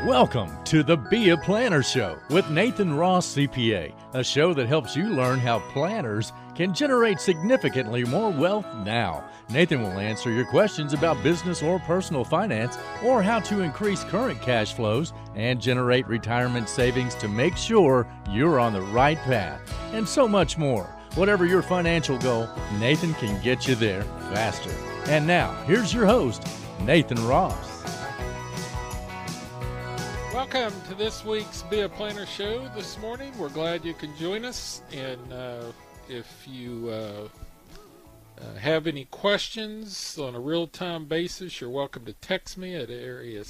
Welcome to the Be a Planner Show with Nathan Ross, CPA, a show that helps you learn how planners can generate significantly more wealth now. Nathan will answer your questions about business or personal finance, or how to increase current cash flows and generate retirement savings to make sure you're on the right path, and so much more. Whatever your financial goal, Nathan can get you there faster. And now, here's your host, Nathan Ross. Welcome to this week's Be a Planner Show this morning. We're glad you can join us. And if you have any questions on a real-time basis, you're welcome to text me at area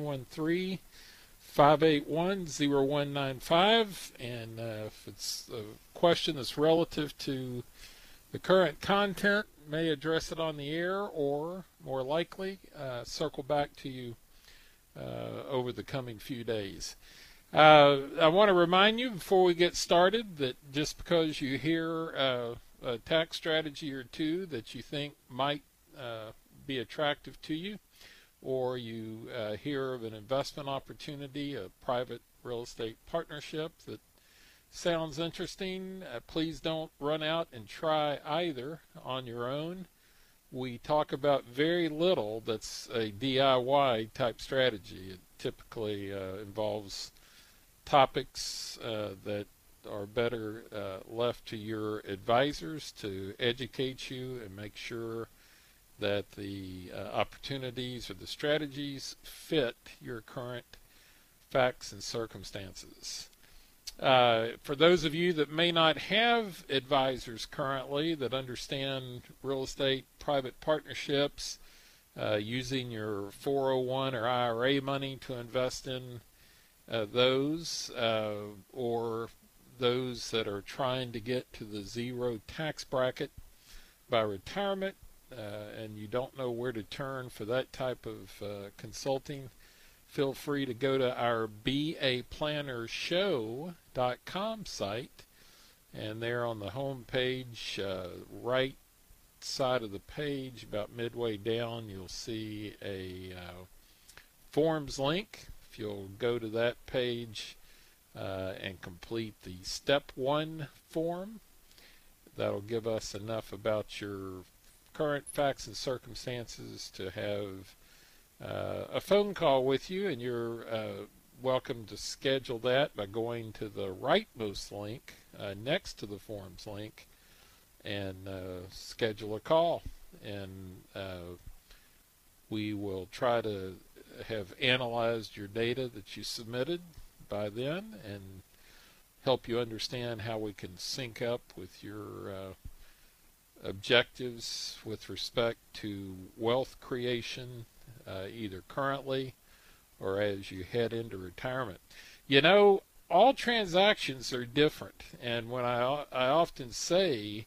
713-581-0195. And if it's a question that's relative to the current content, may address it on the air, or more likely circle back to you over the coming few days. I want to remind you before we get started that just because you hear a tax strategy or two that you think might be attractive to you, or you hear of an investment opportunity, a private real estate partnership that sounds interesting, please don't run out and try either on your own. We talk about very little that's a DIY type strategy. It typically involves topics that are better left to your advisors to educate you and make sure that the opportunities or the strategies fit your current facts and circumstances. For those of you that may not have advisors currently that understand real estate private partnerships, using your 401 or IRA money to invest in those, or those that are trying to get to the zero tax bracket by retirement, and you don't know where to turn for that type of consulting, feel free to go to our beaplannershow.com site, and there on the home page, right side of the page, about midway down, you'll see a forms link. If you'll go to that page and complete the step 1 form, that'll give us enough about your current facts and circumstances to have a phone call with you, and you're welcome to schedule that by going to the rightmost link next to the forms link and schedule a call. And we will try to have analyzed your data that you submitted by then and help you understand how we can sync up with your objectives with respect to wealth creation, either currently or as you head into retirement. You know, all transactions are different, and when I often say,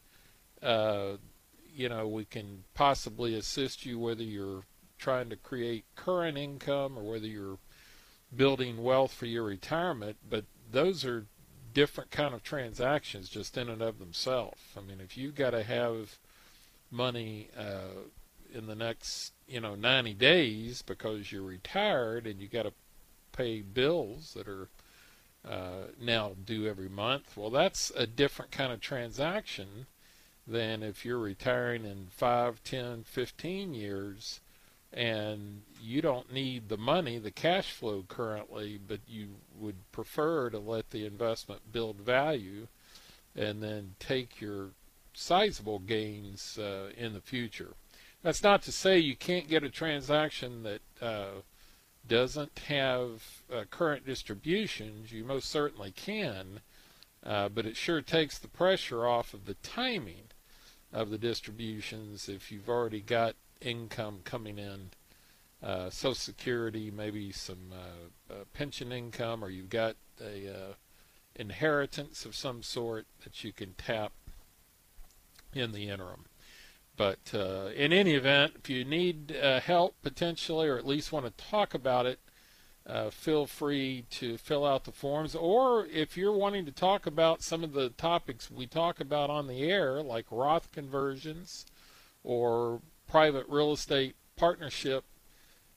we can possibly assist you whether you're trying to create current income or whether you're building wealth for your retirement, but those are different kind of transactions just in and of themselves. I mean, if you've got to have money in the next 90 days because you're retired and you got to pay bills that are now due every month, well, that's a different kind of transaction than if you're retiring in 5, 10, 15 years and you don't need the money, the cash flow currently, but you would prefer to let the investment build value and then take your sizable gains in the future. That's not to say you can't get a transaction that doesn't have current distributions. You most certainly can, but it sure takes the pressure off of the timing of the distributions if you've already got income coming in, Social Security, maybe some pension income, or you've got a inheritance of some sort that you can tap in the interim. But in any event, if you need help potentially, or at least want to talk about it, feel free to fill out the forms. Or if you're wanting to talk about some of the topics we talk about on the air, like Roth conversions or private real estate partnership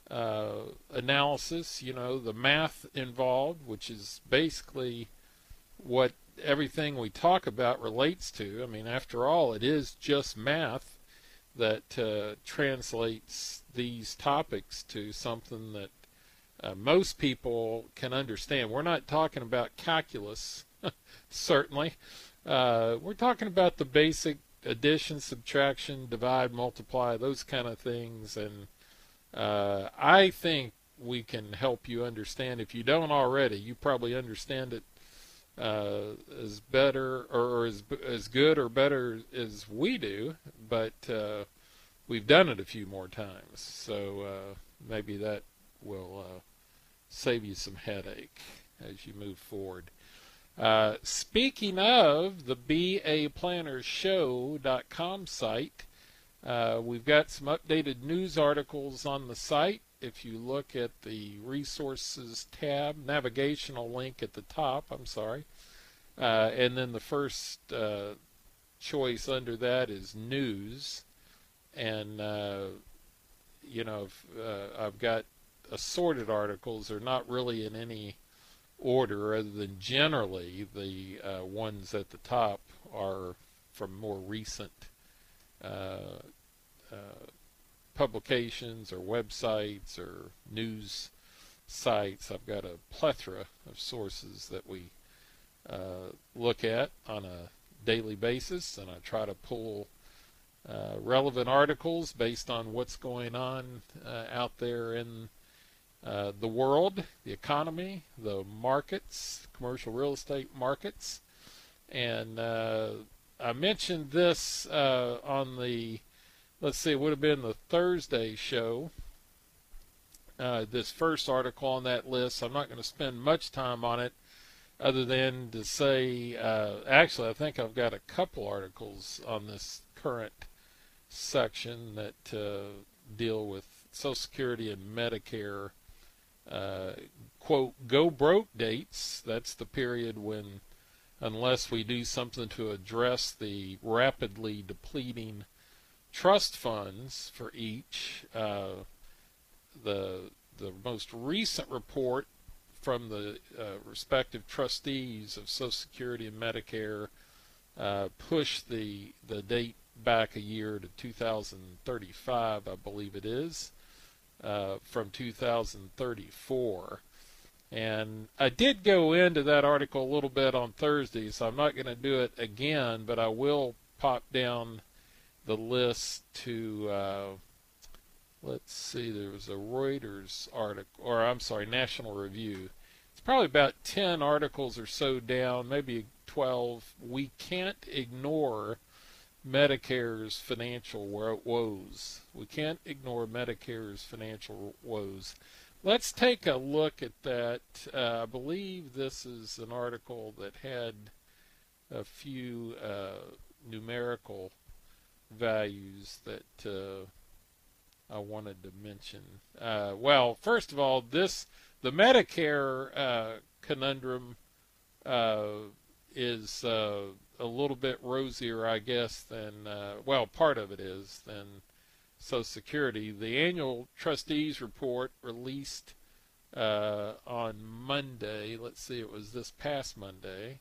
analysis, the math involved, which is basically what everything we talk about relates to. I mean, after all, it is just math that translates these topics to something that most people can understand. We're not talking about calculus, certainly. We're talking about the basic addition, subtraction, divide, multiply, those kind of things. And I think we can help you understand. If you don't already, you probably understand it as better or as good or better as we do, but we've done it a few more times, so maybe that will save you some headache as you move forward. Speaking of the BAPlannersShow.com site, we've got some updated news articles on the site. If you look at the resources tab, navigational link at the top, and then the first choice under that is news. And, I've got assorted articles. They're not really in any order other than generally the ones at the top are from more recent publications or websites or news sites. I've got a plethora of sources that we look at on a daily basis, and I try to pull relevant articles based on what's going on out there in the world, the economy, the markets, commercial real estate markets. And I mentioned this on the, let's see, it would have been the Thursday show, this first article on that list. I'm not going to spend much time on it other than to say, actually, I think I've got a couple articles on this current section that deal with Social Security and Medicare, quote, go broke dates. That's the period when, unless we do something to address the rapidly depleting trust funds for each, the most recent report from the respective trustees of Social Security and Medicare pushed the date back a year to 2035, I believe it is, from 2034. And I did go into that article a little bit on Thursday, so I'm not going to do it again, but I will pop down the list to, let's see, there was a Reuters article, or I'm sorry, National Review. It's probably about 10 articles or so down, maybe 12. We can't ignore Medicare's financial woes. We can't ignore Medicare's financial woes. Let's take a look at that. I believe this is an article that had a few numerical values that I wanted to mention. Well, first of all, the Medicare conundrum is a little bit rosier, I guess, than, well, part of it is, than Social Security. The annual trustees report released on Monday, let's see, it was this past Monday,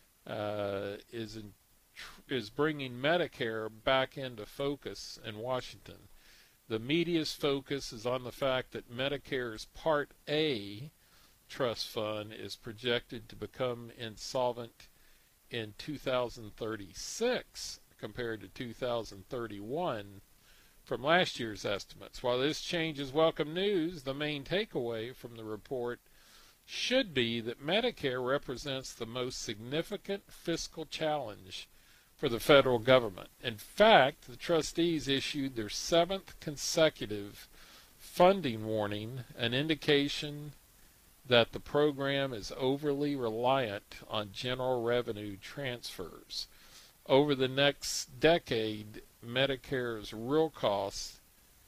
is bringing Medicare back into focus in Washington. The media's focus is on the fact that Medicare's Part A trust fund is projected to become insolvent in 2036 compared to 2031 from last year's estimates. While this change is welcome news, the main takeaway from the report should be that Medicare represents the most significant fiscal challenge for the federal government. In fact, the trustees issued their 7th consecutive funding warning, an indication that the program is overly reliant on general revenue transfers. Over the next decade, Medicare's real cost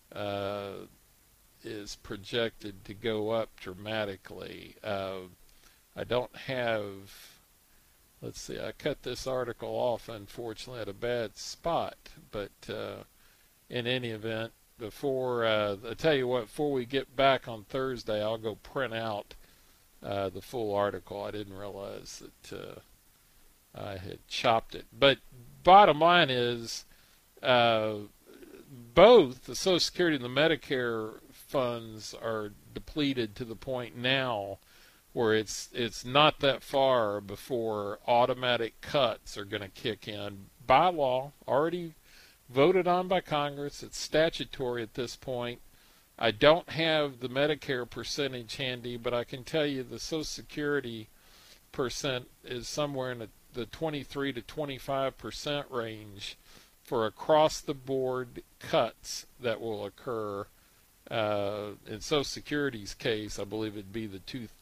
is projected to go up dramatically. I don't have, let's see, I cut this article off, unfortunately, at a bad spot, but in any event, before I tell you what, before we get back on Thursday, I'll go print out the full article. I didn't realize that I had chopped it. But bottom line is, both the Social Security and the Medicare funds are depleted to the point now where it's not that far before automatic cuts are going to kick in by law, already voted on by Congress. It's statutory at this point. I don't have the Medicare percentage handy, but I can tell you the Social Security percent is somewhere in the 23 to 25% range for across-the-board cuts that will occur. In Social Security's case, I believe it'd be the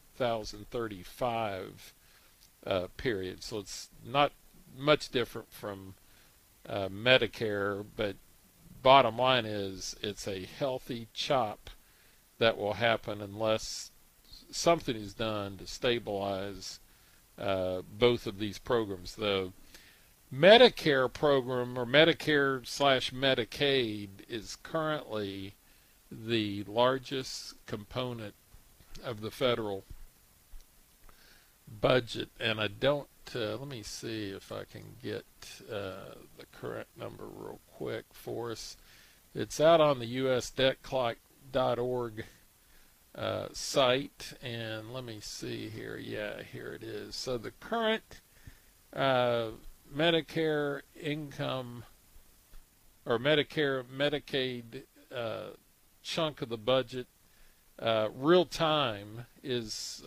2035 period. So it's not much different from Medicare, but bottom line is it's a healthy chop that will happen unless something is done to stabilize both of these programs. The Medicare program, or Medicare/Medicaid, is currently the largest component of the federal budget, and I don't let me see if I can get the current number real quick for us. It's out on the usdebtclock.org site, and let me see here. Yeah, here it is. So the current Medicare income, or Medicaid chunk of the budget, real time is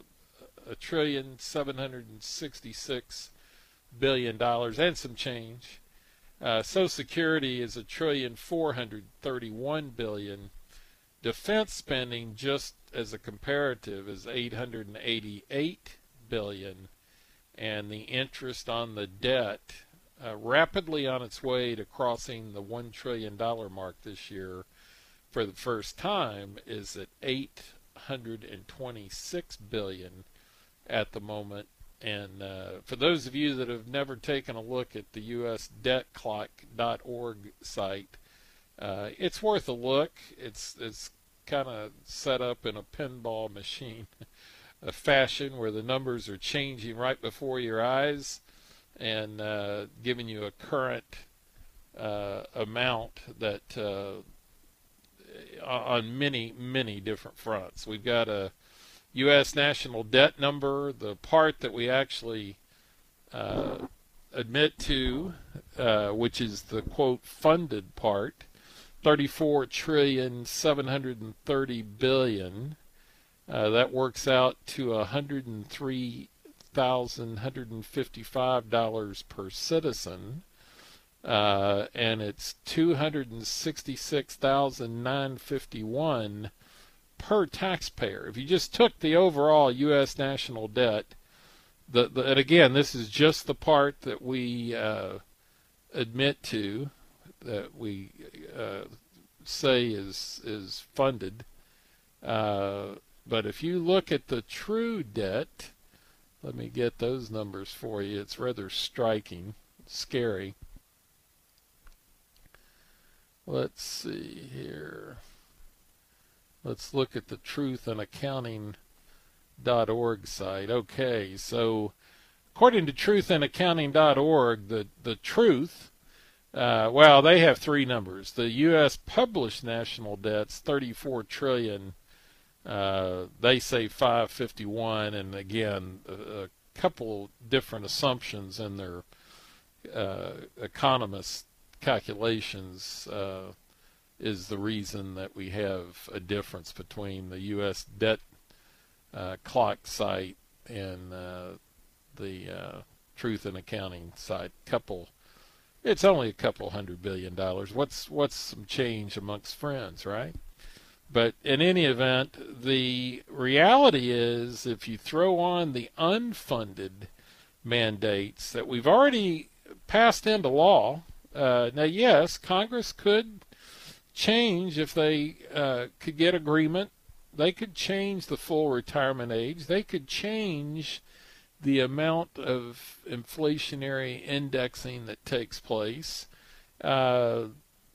$1,766,000,000,000 and some change. Social Security is $1,431,000,000,000. Defense spending, just as a comparative, is $888,000,000,000, and the interest on the debt, rapidly on its way to crossing the $1 trillion mark this year for the first time, is at $826 billion at the moment. And for those of you that have never taken a look at the usdebtclock.org site, it's worth a look. It's kind of set up in a pinball machine a fashion where the numbers are changing right before your eyes and giving you a current amount that on many different fronts. We've got a U.S. national debt number, the part that we actually admit to, which is the quote funded part, $34,730,000,000,000. That works out to $103,155 per citizen, and it's $266,951 per taxpayer. If you just took the overall U.S. national debt, and again, this is just the part that we admit to, that we say is funded. But if you look at the true debt, let me get those numbers for you. It's rather striking, scary. Let's see here. Let's look at the truthandaccounting.org site. Okay, so according to truthandaccounting.org, the truth, well, they have three numbers. The U.S. published national debt's $34 trillion. They say 551, and again, a couple different assumptions in their economist calculations is the reason that we have a difference between the U.S. debt clock site and the Truth in Accounting site. It's only a couple $100 billion. What's some change amongst friends, right? But in any event, the reality is, if you throw on the unfunded mandates that we've already passed into law, now yes, Congress could change if they could get agreement. They could change the full retirement age. They could change the amount of inflationary indexing that takes place.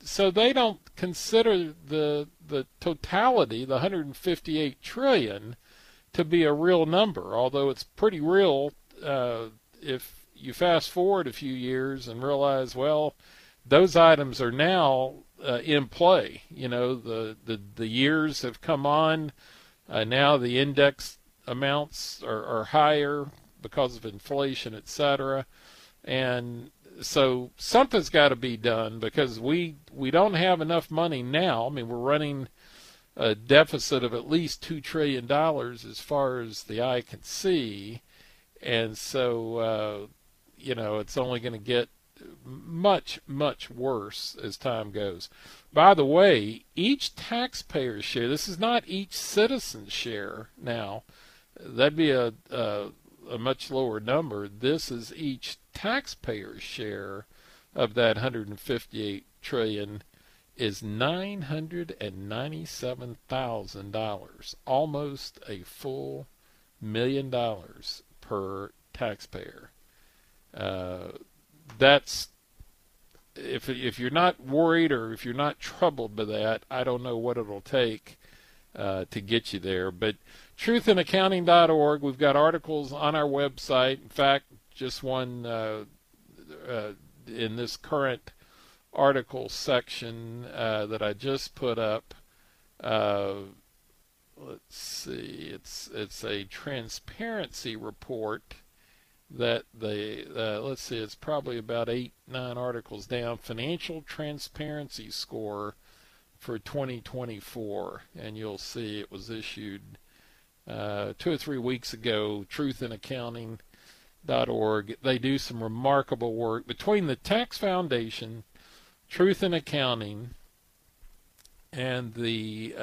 so they don't consider the totality, the 158 trillion, to be a real number, although it's pretty real if you fast forward a few years and realize, well, those items are now in play. You know, the years have come on. Now the index amounts are higher because of inflation, et cetera. And so something's got to be done, because we don't have enough money now. I mean, we're running a deficit of at least $2 trillion as far as the eye can see. And so, it's only going to get much, much worse as time goes. By the way, each taxpayer's share, this is not each citizen's share now. That'd be a much lower number. This is each taxpayer's share of that 158 trillion is $997,000, almost a full $1 million per taxpayer. That's, if you're not worried or if you're not troubled by that, I don't know what it'll take to get you there. But truthinaccounting.org, we've got articles on our website. In fact, just one in this current article section that I just put up. Let's see, it's a transparency report that let's see, it's probably about 8-9 articles down, financial transparency score for 2024, and you'll see it was issued 2 or 3 weeks ago. Truthinaccounting.org. They do some remarkable work between the Tax Foundation, Truth in Accounting, and the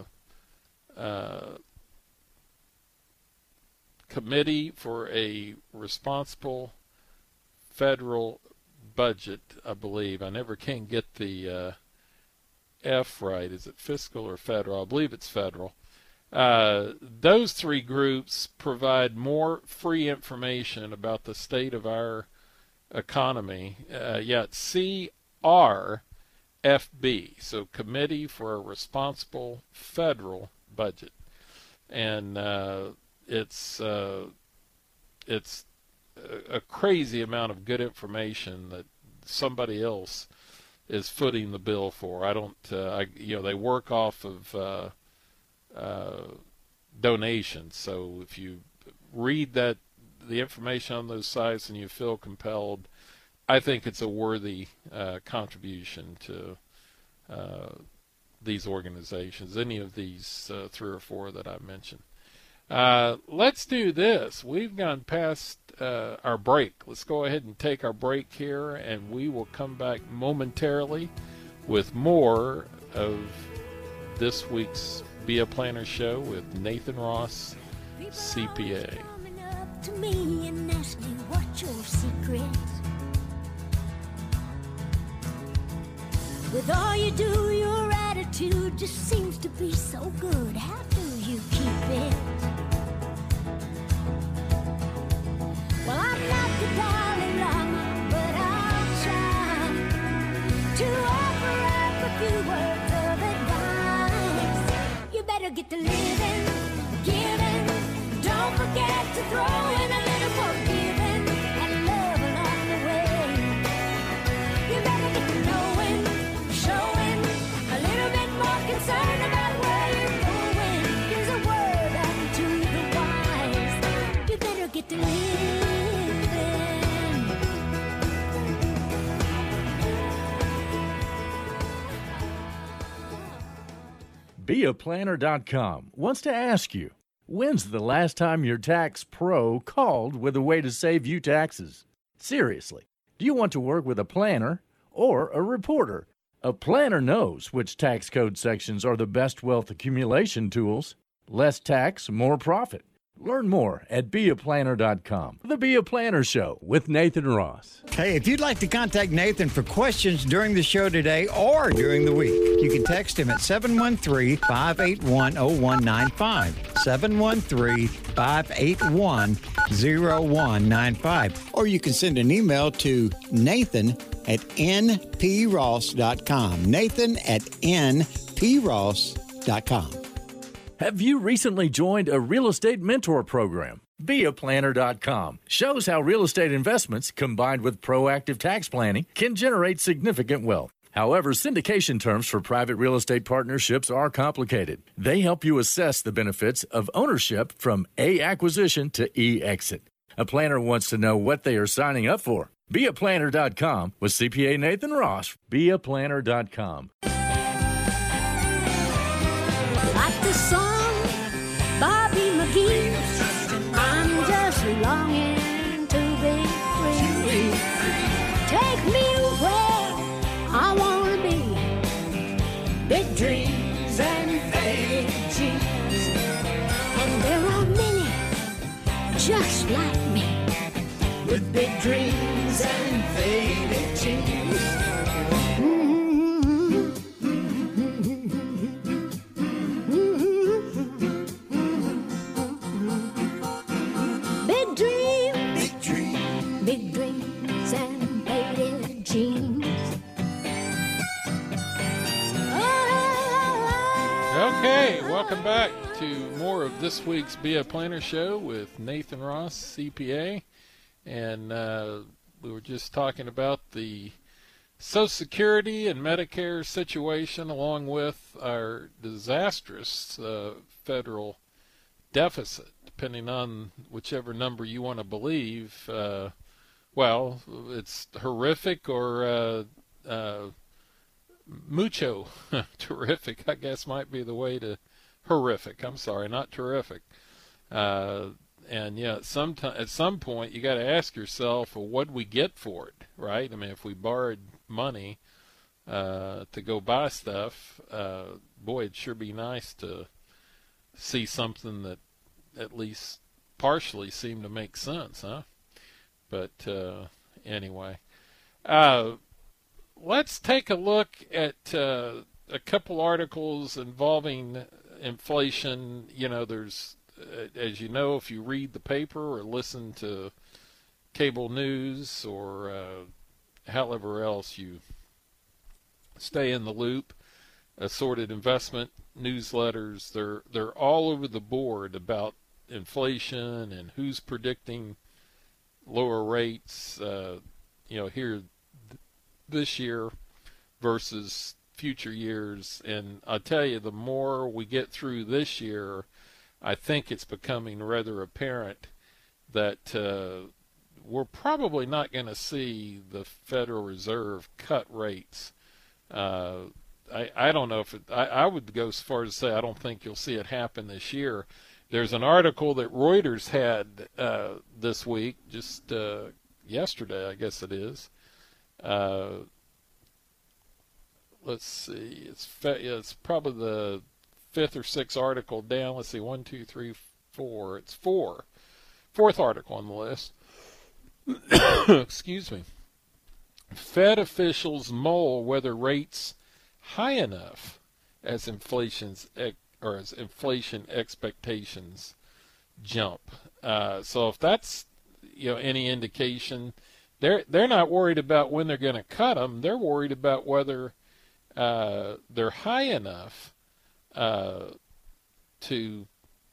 Committee for a Responsible Federal Budget, I believe. I never can get the F right. Is it fiscal or federal? I believe it's federal. Those three groups provide more free information about the state of our economy. It's CRFB, so Committee for a Responsible Federal Budget. And it's a crazy amount of good information that somebody else is footing the bill for. I don't, they work off of donations. So if you read the information on those sites and you feel compelled, I think it's a worthy contribution to these organizations, any of these 3 or 4 that I mentioned. Let's do this. We've gone past our break. Let's go ahead and take our break here, and we will come back momentarily with more of this week's Be a Planner Show with Nathan Ross, CPA. To me and ask you what's your secret. With all you do, your attitude just seems to be so good. How do you keep it? Well, I'm not the Dalai Lama, but I'll try to offer up a few words of advice. You better get to living, giving. Don't forget to throw in a little forgiving and love along the way. You better get to knowing, showing a little bit more concern about where you're going. Here's a word unto the wise. You better get to living. BeAPlanner.com wants to ask you, when's the last time your tax pro called with a way to save you taxes? Seriously, do you want to work with a planner or a reporter? A planner knows which tax code sections are the best wealth accumulation tools. Less tax, more profit. Learn more at BeAPlanner.com. The Be a Planner Show with Nathan Ross. Hey, if you'd like to contact Nathan for questions during the show today or during the week, you can text him at 713-581-0195, 713-581-0195, or you can send an email to Nathan at npross.com. Nathan at npross.com. Have you recently joined a real estate mentor program? BeAPlanner.com shows how real estate investments combined with proactive tax planning can generate significant wealth. However, syndication terms for private real estate partnerships are complicated. They help you assess the benefits of ownership from A, acquisition to E, exit. A planner wants to know what they are signing up for. BeAPlanner.com with CPA Nathan Ross. BeAPlanner.com. Like the song, Bobby McGee. I'm just longing to be free. Take me where I want to be. Big dreams and faded dreams. And there are many just like me with big dreams and faded dreams. Big dreams and faded jeans. Okay, welcome back to more of this week's Be a Planner Show with Nathan Ross, CPA. And we were just talking about the Social Security and Medicare situation, along with our disastrous federal deficit, depending on whichever number you want to believe. Well, it's horrific or mucho terrific, I guess might be the way to horrific. I'm sorry, not terrific. And yeah, at some point you got to ask yourself, well, what do we get for it, right? I mean, if we borrowed money to go buy stuff, boy, it'd sure be nice to see something that at least partially seemed to make sense, huh? But anyway, let's take a look at a couple articles involving inflation. You know, there's, as you know, if you read the paper or listen to cable news or however else you stay in the loop, assorted investment newsletters, they're all over the board about inflation and who's predicting lower rates, here this year versus future years. And I tell you, the more we get through this year, I think it's becoming rather apparent that we're probably not going to see the Federal Reserve cut rates. I don't know if I would go as far as to say I don't think you'll see it happen this year. There's an article that Reuters had this week, just yesterday, I guess it is. Let's see, it's probably the fifth or sixth article down. Let's see, 1, 2, 3, 4. It's fourth article on the list. Excuse me. Fed officials mull whether rates high enough as inflation expectations jump. So if that's any indication, they're not worried about when they're going to cut them. They're worried about whether they're high enough to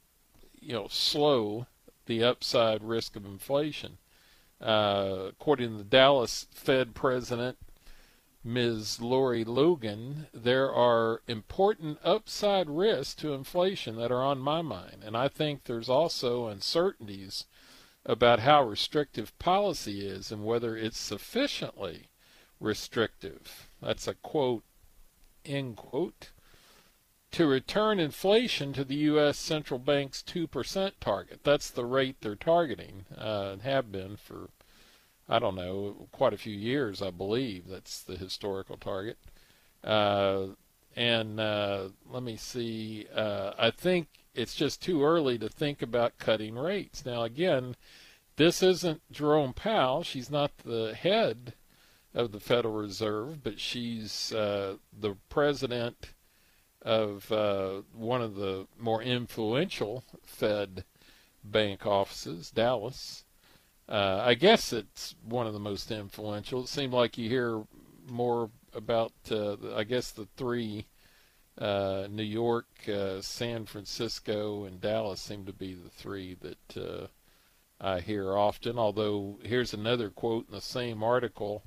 slow the upside risk of inflation. According to the Dallas Fed president, Ms. Lori Logan, there are important upside risks to inflation that are on my mind. And I think there's also uncertainties about how restrictive policy is and whether it's sufficiently restrictive. That's a quote, end quote. To return inflation to the U.S. Central Bank's 2% target. That's the rate they're targeting and have been for, I don't know, quite a few years, I believe. That's the historical target. Let me see. I think it's just too early to think about cutting rates. Now, again, this isn't Jerome Powell. She's not the head of the Federal Reserve, but she's the president of one of the more influential Fed bank offices, Dallas. I guess it's one of the most influential. It seemed like you hear more about, I guess, the three, New York, San Francisco, and Dallas seem to be the three that I hear often. Although here's another quote in the same article.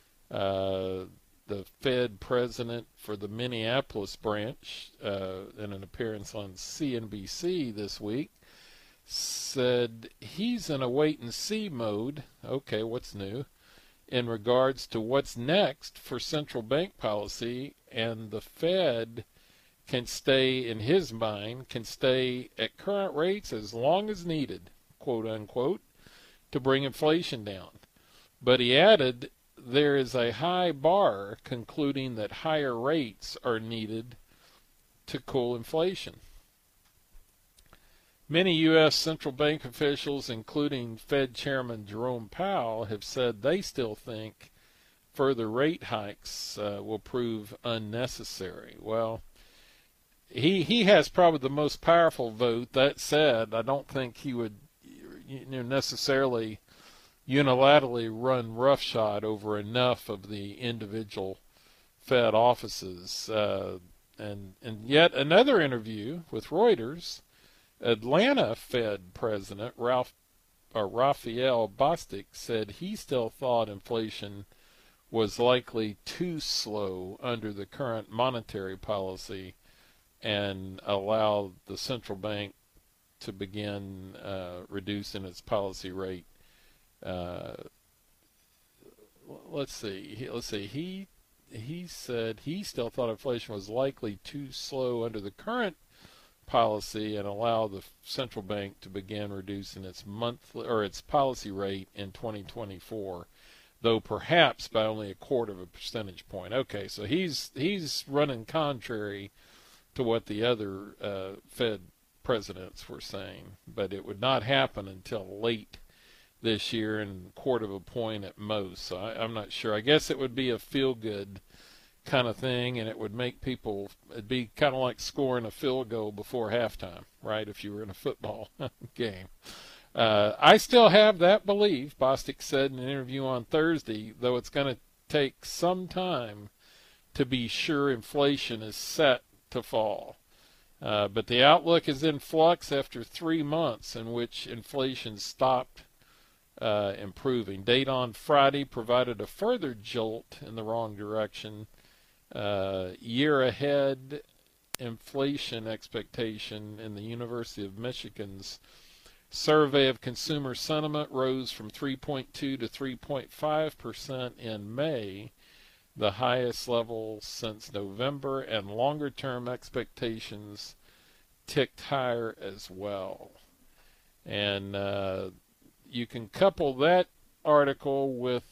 The Fed president for the Minneapolis branch, in an appearance on CNBC this week, said he's in a wait-and-see mode. Okay, what's new? In regards to what's next for central bank policy, and the Fed can stay, in his mind, can stay at current rates as long as needed, quote unquote, to bring inflation down. But he added there is a high bar, concluding that higher rates are needed to cool inflation. Many U.S. central bank officials, including Fed Chairman Jerome Powell, have said they still think further rate hikes will prove unnecessary. Well, he has probably the most powerful vote. That said, I don't think he would necessarily unilaterally run roughshod over enough of the individual Fed offices. And yet another interview with Reuters, Atlanta Fed President Raphael Bostic said he still thought inflation was likely too slow under the current monetary policy and allow the central bank to begin reducing its policy rate. Let's see. He said he still thought inflation was likely too slow under the current policy and allow the central bank to begin reducing its monthly or its policy rate in 2024, though perhaps by only a quarter of a percentage point. Okay, so he's running contrary to what the other Fed presidents were saying, but it would not happen until late this year and quarter of a point at most. So I'm not sure. I guess it would be a feel-good kind of thing, and it would make people, it'd be kind of like scoring a field goal before halftime, right, if you were in a football game. I still have that belief, Bostic said in an interview on Thursday, though it's going to take some time to be sure inflation is set to fall. But the outlook is in flux after 3 months in which inflation stopped improving. Data on Friday provided a further jolt in the wrong direction. Year ahead inflation expectation in the University of Michigan's survey of consumer sentiment rose from 3.2 to 3.5% in May, the highest level since November, and longer-term expectations ticked higher as well. And you can couple that article with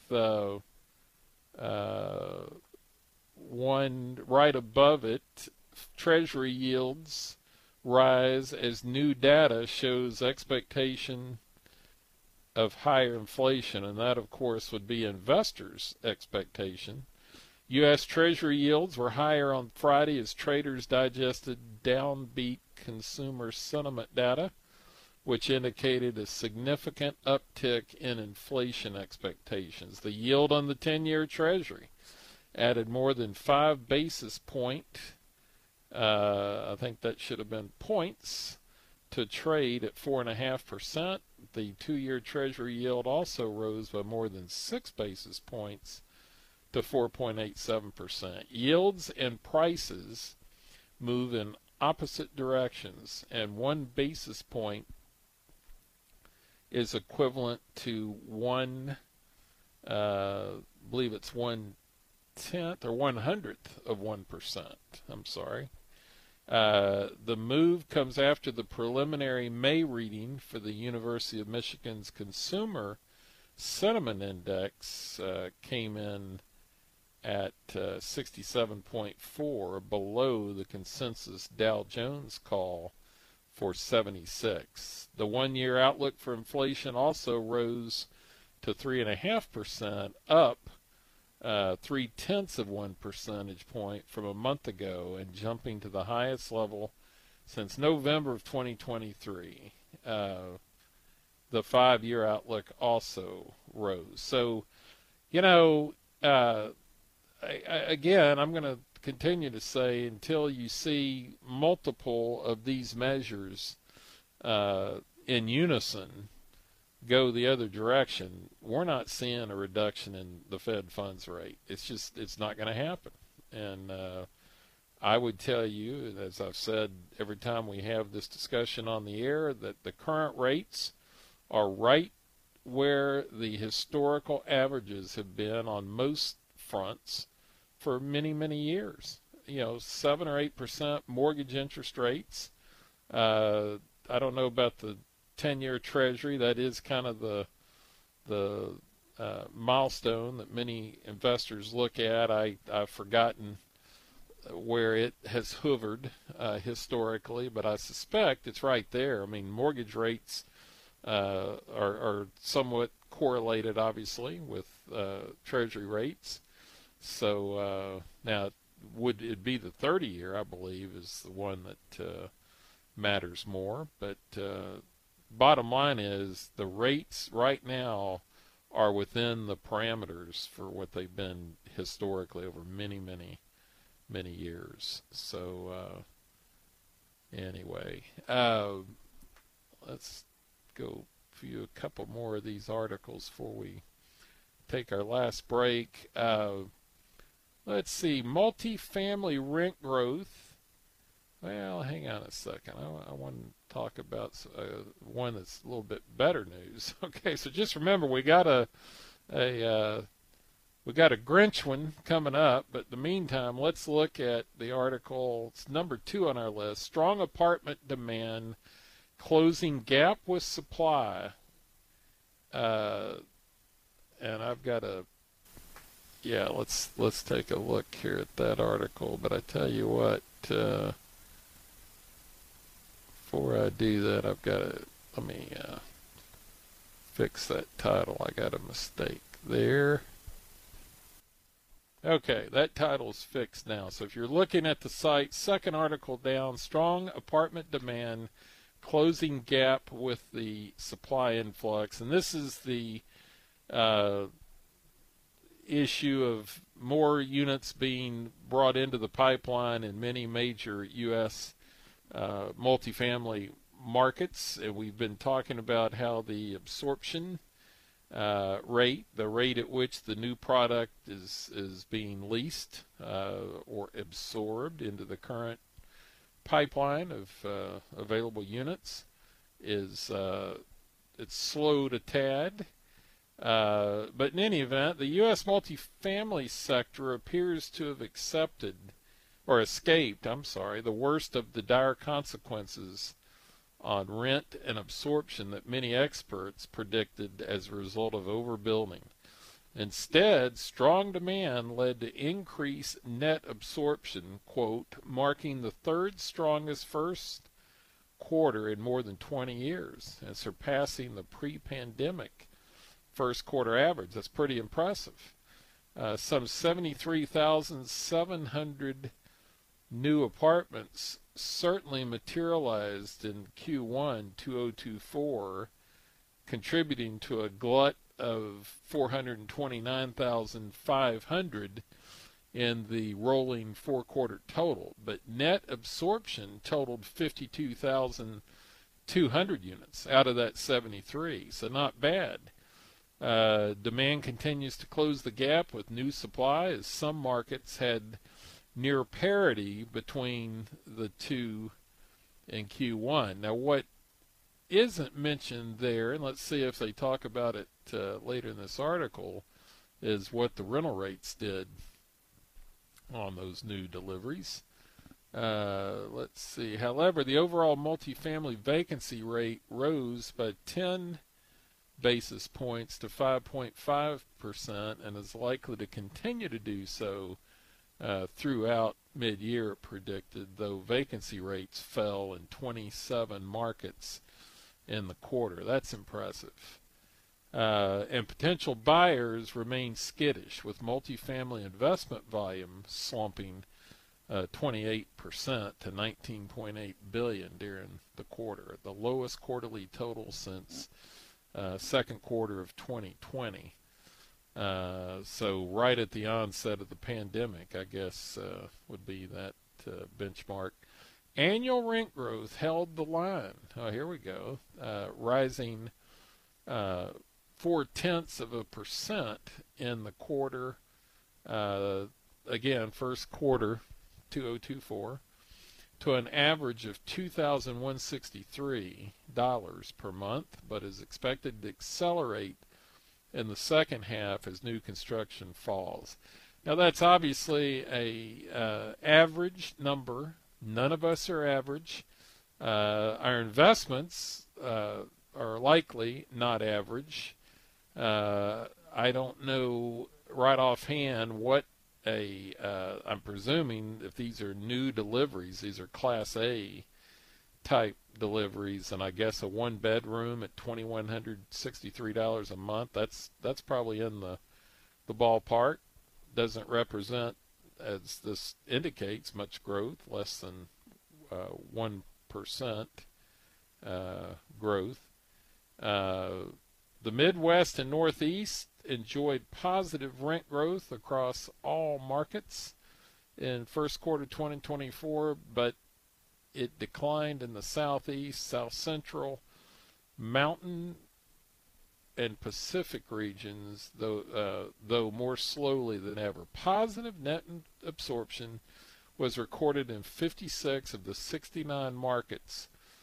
one right above it. Treasury yields rise as new data shows expectation of higher inflation, and that, of course, would be investors' expectation. U.S. Treasury yields were higher on Friday as traders digested downbeat consumer sentiment data, which indicated a significant uptick in inflation expectations. The yield on the 10-year Treasury added more than 5 basis points. I think that should have been points to trade at 4.5%. The 2-year Treasury yield also rose by more than 6 basis points to 4.87%. Yields and prices move in opposite directions, and 1 basis point is equivalent to I believe it's 1/10 or 1/100th of 1%. I'm sorry. The move comes after the preliminary May reading for the University of Michigan's Consumer Sentiment Index came in at 67.4, below the consensus Dow Jones call for 76. The 1-year outlook for inflation also rose to 3.5%, up 0.3 of 1 percentage point from a month ago, and jumping to the highest level since November of 2023. the 5-year outlook also rose. So, you know, again, I'm going to continue to say until you see multiple of these measures in unison go the other direction, we're not seeing a reduction in the Fed funds rate. It's not going to happen. And I would tell you, as I've said every time we have this discussion on the air, that the current rates are right where the historical averages have been on most fronts for many, many years. 7 or 8% mortgage interest rates. I don't know about the 10-year Treasury. That is kind of the milestone that many investors look at. I've forgotten where it has hovered historically, but I suspect it's right there. I mean, mortgage rates are somewhat correlated, obviously, with Treasury rates. So now, would it be the 30-year, I believe, is the one that matters more. But bottom line is the rates right now are within the parameters for what they've been historically over many, many, many years. So anyway, let's go view a couple more of these articles before we take our last break. Let's see, multifamily rent growth. Well, hang on a second. I want to talk about one that's a little bit better news. Okay, so just remember we got a Grinch one coming up, but in the meantime, let's look at the article. It's number 2 on our list. Strong apartment demand closing gap with supply. And I've got let's take a look here at that article. But I tell you what, before I do that, let me fix that title. I got a mistake there. Okay, that title's fixed now. So if you're looking at the site, second article down, strong apartment demand closing gap with the supply influx. And this is the issue of more units being brought into the pipeline in many major U.S. Multifamily markets. And we've been talking about how the absorption rate, the rate at which the new product is being leased or absorbed into the current pipeline of available units, is it's slowed a tad. But in any event, the U.S. multifamily sector appears to have escaped the worst of the dire consequences on rent and absorption that many experts predicted as a result of overbuilding. Instead, strong demand led to increased net absorption, quote, marking the third strongest first quarter in more than 20 years and surpassing the pre-pandemic first quarter average. That's pretty impressive. Some 73,700 new apartments certainly materialized in Q1 2024, contributing to a glut of 429,500 in the rolling 4-quarter total. But net absorption totaled 52,200 units out of that 73, so not bad. Demand continues to close the gap with new supply, as some markets had near parity between the two in Q1. Now, what isn't mentioned there, and let's see if they talk about it later in this article, is what the rental rates did on those new deliveries. Let's see. However, the overall multifamily vacancy rate rose by 10 basis points to 5.5% and is likely to continue to do so throughout mid-year, predicted, though vacancy rates fell in 27 markets in the quarter. That's impressive. And potential buyers remain skittish, with multifamily investment volume slumping 28% to $19.8 billion during the quarter, the lowest quarterly total since second quarter of 2020. So right at the onset of the pandemic, I guess, would be that benchmark. Annual rent growth held the line. Oh, here we go. Rising 0.4% in the quarter. Again, first quarter 2024, to an average of $2,163 per month, but is expected to accelerate in the second half as new construction falls. Now that's obviously a average number. None of us are average. Our investments are likely not average. I don't know right offhand what I'm presuming if these are new deliveries, these are Class A type deliveries, and I guess a one bedroom at $2,163 a month, that's probably in the ballpark. Doesn't represent, as this indicates, much growth, less than 1% growth. The Midwest and Northeast enjoyed positive rent growth across all markets in first quarter 2024, but it declined in the Southeast, South Central, Mountain, and Pacific regions, though more slowly than ever. Positive net absorption was recorded in 56 of the 69 markets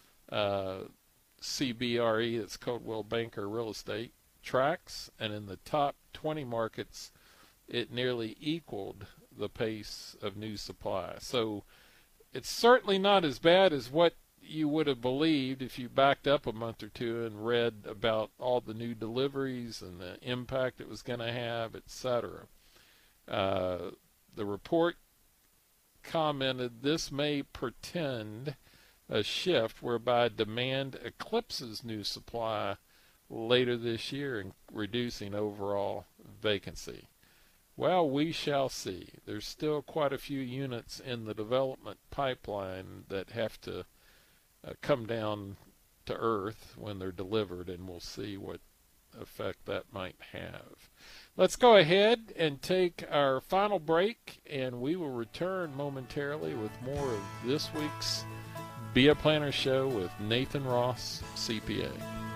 CBRE, that's Coldwell Banker Real Estate, tracks, and in the top 20 markets, it nearly equaled the pace of new supply. So it's certainly not as bad as what you would have believed if you backed up a month or two and read about all the new deliveries and the impact it was going to have, etc. The report commented this may portend a shift whereby demand eclipses new supply later this year and reducing overall vacancy. Well, we shall see. There's still quite a few units in the development pipeline that have to come down to earth when they're delivered, and we'll see what effect that might have. Let's go ahead and take our final break, and we will return momentarily with more of this week's Be a Planner Show with Nathan Ross, CPA.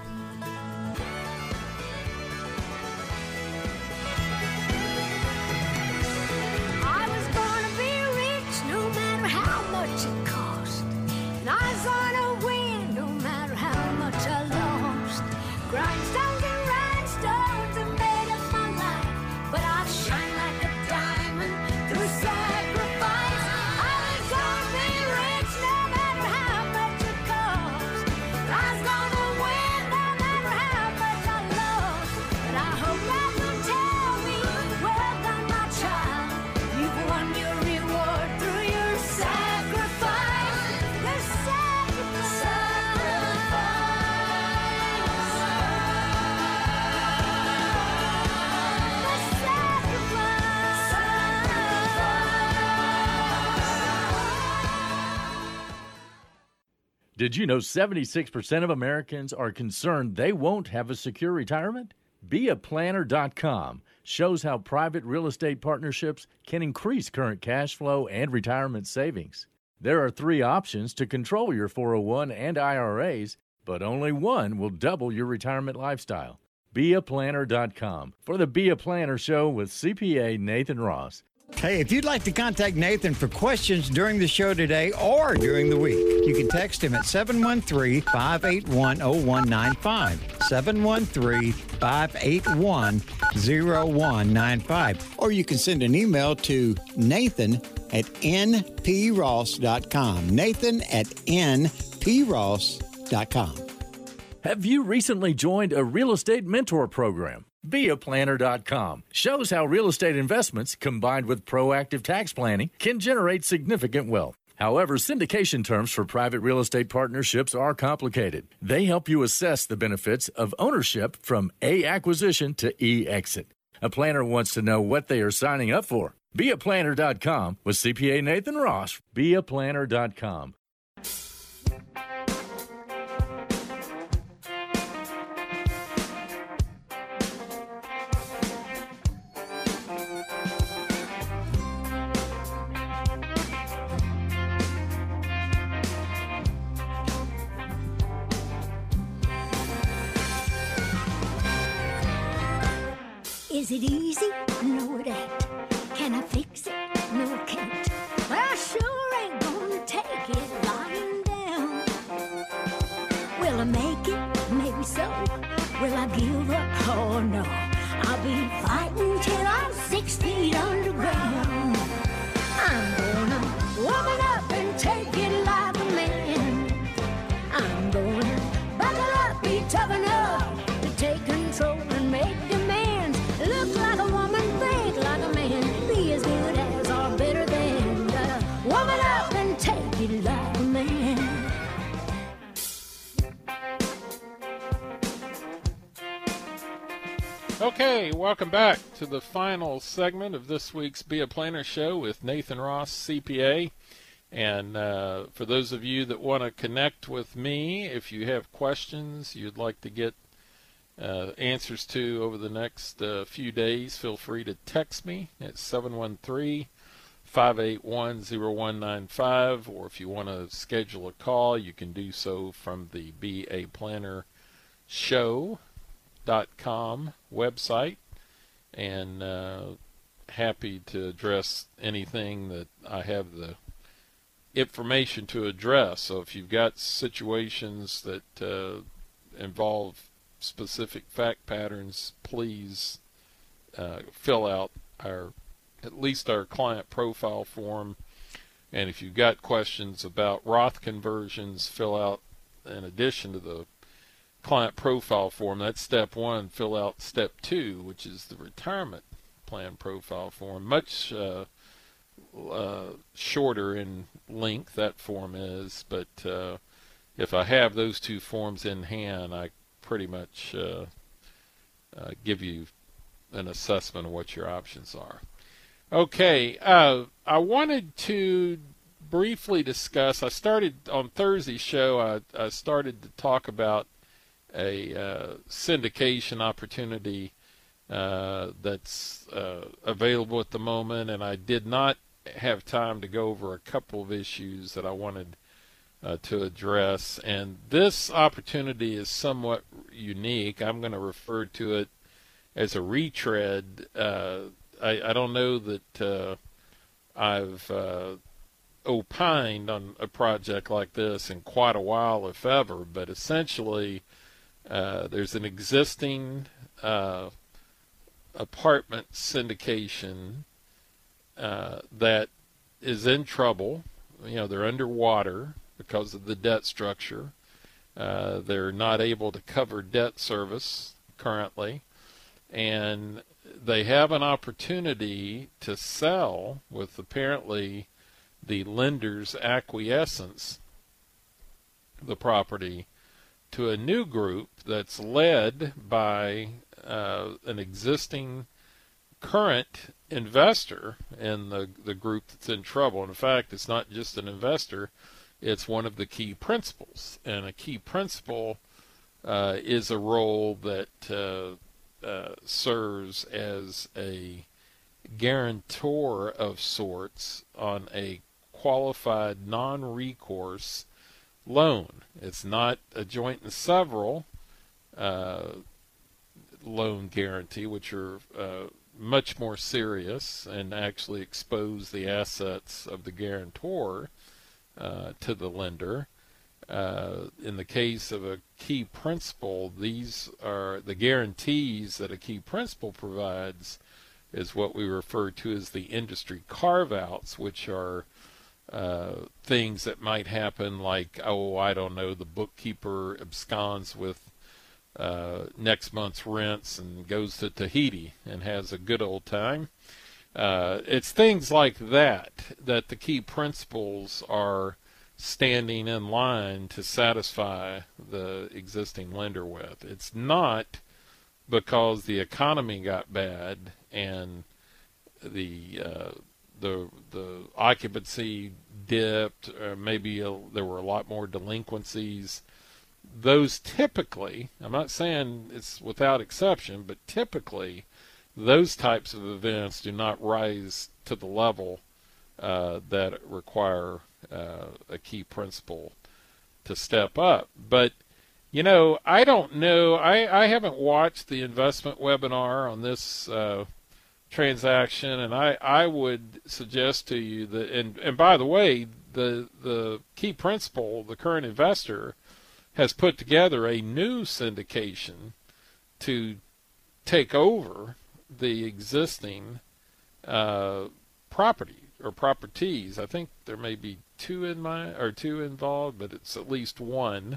I was gonna be rich no matter how much it cost. And I was gonna win no matter how much I lost. Grindstones and rhinestones have made up my life, but I'll shine like a diamond through sacrifice. I was gonna be rich no matter how much it cost. I was gonna win no matter how much I lost. But I hope God will tell me, well done, my child. You've won your reward through your sacrifice. The Did you know 76% of Americans are concerned they won't have a secure retirement? BeAPlanner.com shows how private real estate partnerships can increase current cash flow and retirement savings. There are 3 options to control your 401 and IRAs, but only one will double your retirement lifestyle. BeAPlanner.com for the Be a Planner Show with CPA Nathan Ross. Hey, if you'd like to contact Nathan for questions during the show today or during the week, you can text him at 713-581-0195, 713-581-0195. Or you can send an email to nathan@npross.com, nathan@npross.com. Have you recently joined a real estate mentor program? BeAPlanner.com shows how real estate investments combined with proactive tax planning can generate significant wealth. However, syndication terms for private real estate partnerships are complicated. They help you assess the benefits of ownership from A, acquisition, to E, exit. A planner wants to know what they are signing up for. BeAPlanner.com with CPA Nathan Ross. BeAPlanner.com. Is it easy? No, it ain't. Can I fix it? No, I can't. But I sure ain't gonna take it lying down. Will I make it? Maybe so. Will I give up? Oh, no. I'll be fighting till I'm 6 feet underground. I'm gonna woman up and take it like a man. I'm gonna buckle up, be tough enough to take control and make demands. Look like a woman, think like a man, be as good as or better than. Gotta woman up and take it like a man. Okay, welcome back to the final segment of this week's Be a Planner Show with Nathan Ross, CPA. And for those of you that want to connect with me, if you have questions you'd like to get answers to over the next few days, feel free to text me at 713-581-0195, or if you want to schedule a call, you can do so from the BeAPlannerShow.com website, and happy to address anything that I have the information to address. So if you've got situations that involve specific fact patterns, please fill out at least our client profile form. And if you've got questions about Roth conversions, fill out, in addition to the client profile form, that's step 1, fill out step 2, which is the retirement plan profile form. Much shorter in length, that form is, but if I have those 2 forms in hand, I pretty much give you an assessment of what your options are. Okay, I wanted to briefly discuss, I started on Thursday's show, I started to talk about a syndication opportunity that's available at the moment, and I did not have time to go over a couple of issues that I wanted to address. And this opportunity is somewhat unique. I'm going to refer to it as a retread. I don't know that I've opined on a project like this in quite a while, if ever, but essentially there's an existing apartment syndication that is in trouble. You know, they're underwater because of the debt structure. They're not able to cover debt service currently, and they have an opportunity to sell, with apparently the lender's acquiescence, the property to a new group that's led by an existing current investor in the group that's in trouble. In fact, it's not just an investor, it's one of the key principals. And a key principal is a role that serves as a guarantor of sorts on a qualified non-recourse loan. It's not a joint and several loan guarantee, which are much more serious and actually expose the assets of the guarantor to the lender. In the case of a key principal, these are the guarantees that a key principal provides, is what we refer to as the industry carve-outs, which are things that might happen like, oh, I don't know, the bookkeeper absconds with next month's rents and goes to Tahiti and has a good old time. It's things like that the key principals are standing in line to satisfy the existing lender with. It's not because the economy got bad and the occupancy dipped, or maybe there were a lot more delinquencies. Those typically, I'm not saying it's without exception, but typically those types of events do not rise to the level that require a key principal to step up. But I don't know. I haven't watched the investment webinar on this transaction, and I would suggest to you that, and by the way, the key principal, the current investor, has put together a new syndication to take over the existing property or properties. I think there may be two involved, but it's at least one.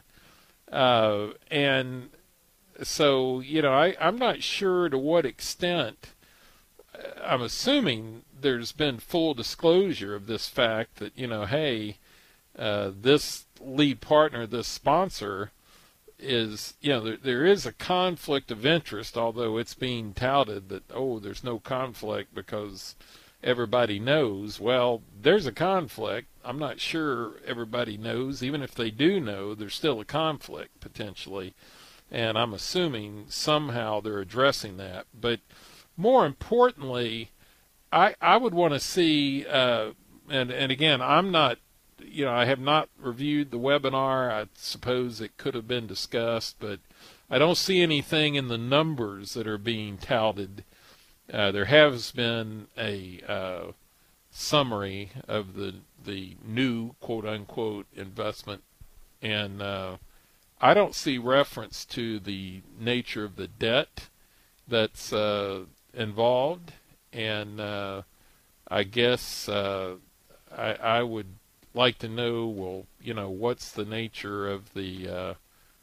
And so, I'm not sure to what extent. I'm assuming there's been full disclosure of this fact that, hey, this lead partner, this sponsor, is, there is a conflict of interest, although it's being touted that, there's no conflict because everybody knows. Well, there's a conflict. I'm not sure everybody knows. Even if they do know, there's still a conflict potentially. And I'm assuming somehow they're addressing that. But more importantly, I would want to see, and again, I'm not, I have not reviewed the webinar. I suppose it could have been discussed, but I don't see anything in the numbers that are being touted. There has been a summary of the new quote-unquote investment, and I don't see reference to the nature of the debt that's involved, and I guess I would like to know, well, what's the nature of the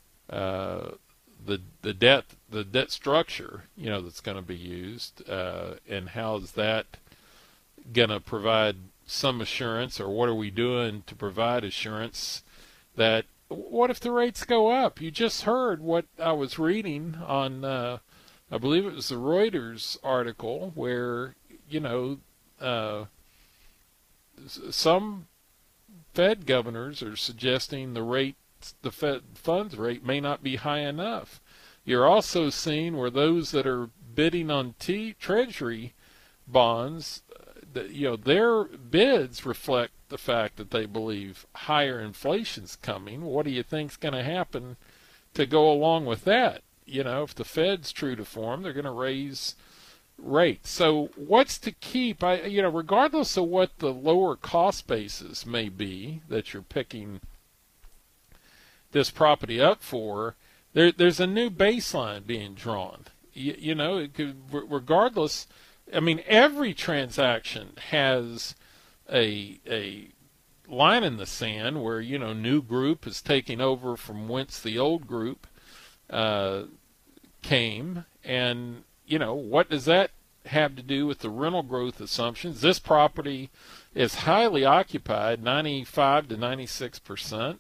debt structure, that's going to be used, and how's that going to provide some assurance, or what are we doing to provide assurance that, what if the rates go up? You just heard what I was reading on, I believe it was the Reuters article, where, some Fed governors are suggesting the Fed funds rate may not be high enough. You're also seeing where those that are bidding on Treasury bonds, their bids reflect the fact that they believe higher inflation's coming. What do you think's going to happen to go along with that? If the Fed's true to form, they're going to raise rates. So what's to keep, regardless of what the lower cost basis may be that you're picking this property up for, there's a new baseline being drawn. It could, regardless, every transaction has a line in the sand where, new group is taking over from whence the old group came, and what does that have to do with the rental growth assumptions? This property is highly occupied, 95 to 96%,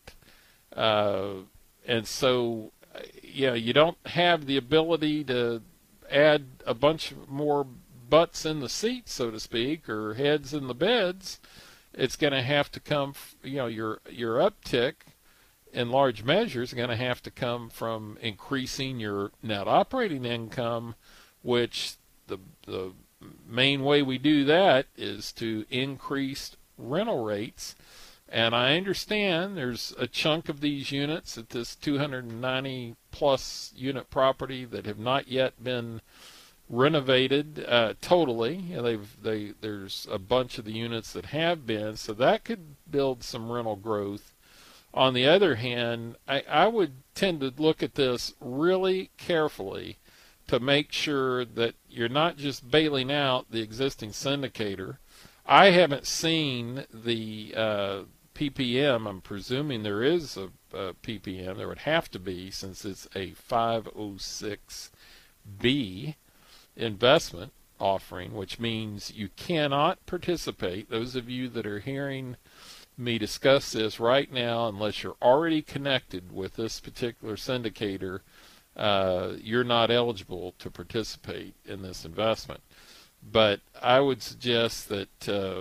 and so you don't have the ability to add a bunch more butts in the seats, so to speak, or heads in the beds. It's going to have to come, your uptick in large measure is going to have to come from increasing your net operating income, which the main way we do that is to increase rental rates. And I understand there's a chunk of these units at this 290 plus unit property that have not yet been renovated totally. There's a bunch of the units that have been, so that could build some rental growth. On the other hand, I would tend to look at this really carefully to make sure that you're not just bailing out the existing syndicator. I haven't seen the PPM. I'm presuming there is a PPM. There would have to be, since it's a 506B investment offering, which means you cannot participate. Those of you that are hearing me discuss this right now, unless you're already connected with this particular syndicator, you're not eligible to participate in this investment. But I would suggest that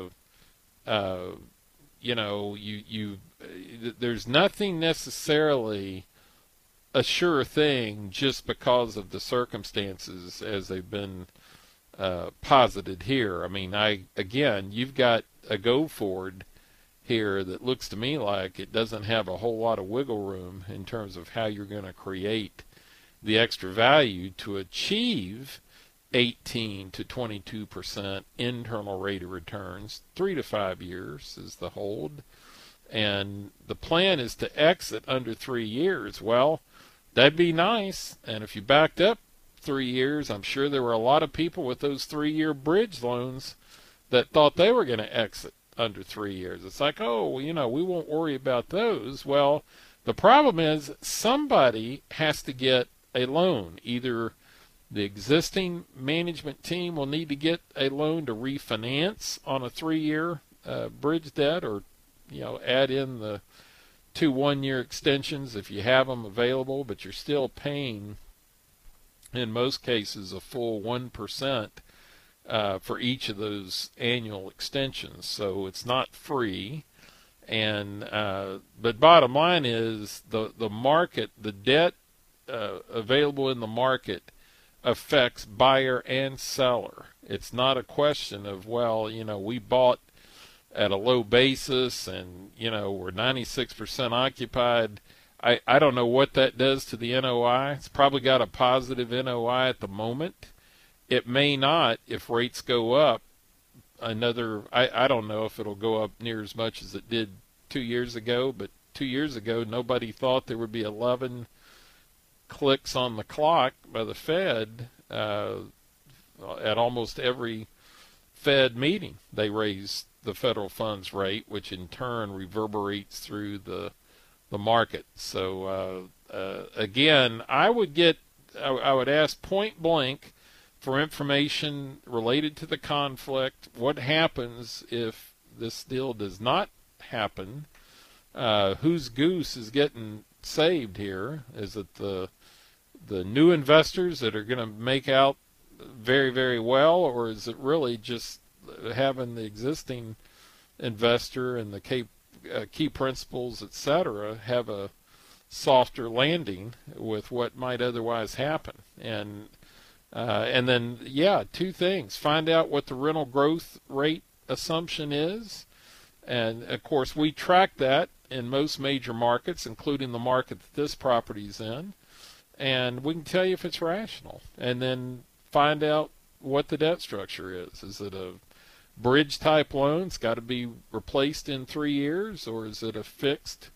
there's nothing necessarily a sure thing just because of the circumstances as they've been posited here. You've got a go forward here that looks to me like it doesn't have a whole lot of wiggle room in terms of how you're going to create the extra value to achieve 18 to 22% internal rate of returns. 3 to 5 years is the hold. And the plan is to exit under 3 years. Well, that'd be nice. And if you backed up 3 years, I'm sure there were a lot of people with those 3-year bridge loans that thought they were going to exit under 3 years. It's like, oh, we won't worry about those. Well, the problem is somebody has to get a loan. Either the existing management team will need to get a loan to refinance on a 3-year bridge debt, or add in the 2 1-year extensions if you have them available, but you're still paying, in most cases, a full 1% for each of those annual extensions. So it's not free. And but bottom line is the market, the debt available in the market affects buyer and seller. It's not a question of, we bought at a low basis and, we're 96% occupied. I don't know what that does to the NOI. It's probably got a positive NOI at the moment. It may not if rates go up another. I don't know if it'll go up near as much as it did 2 years ago, but 2 years ago nobody thought there would be 11 clicks on the clock by the Fed at almost every Fed meeting. They raised the federal funds rate, which in turn reverberates through the market. So again, I would ask point blank for information related to the conflict. What happens if this deal does not happen? Whose goose is getting saved here? Is it the new investors that are going to make out very, very well, or is it really just having the existing investor and the key principals, etc., have a softer landing with what might otherwise happen? And then, 2 things. Find out what the rental growth rate assumption is. And, of course, we track that in most major markets, including the market that this property's in. And we can tell you if it's rational. And then find out what the debt structure is. Is it a bridge-type loan? It's got to be replaced in 3 years? Or is it a fixed,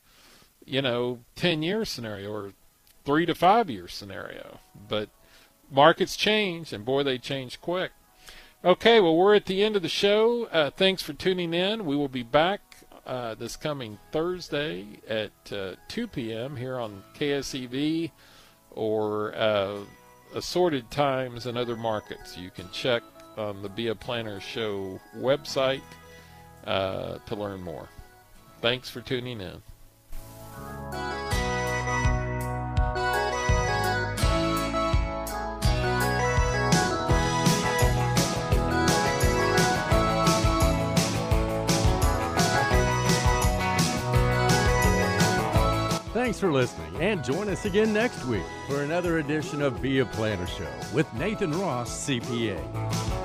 10-year scenario or 3 to 5 year scenario? But markets change, and boy, they change quick. Okay, well, we're at the end of the show. Thanks for tuning in. We will be back this coming Thursday at 2 p.m. here on KSEV, or assorted times in other markets. You can check on the Be a Planner Show website to learn more. Thanks for tuning in. Thanks for listening, and join us again next week for another edition of Be a Planner Show with Nathan Ross, CPA.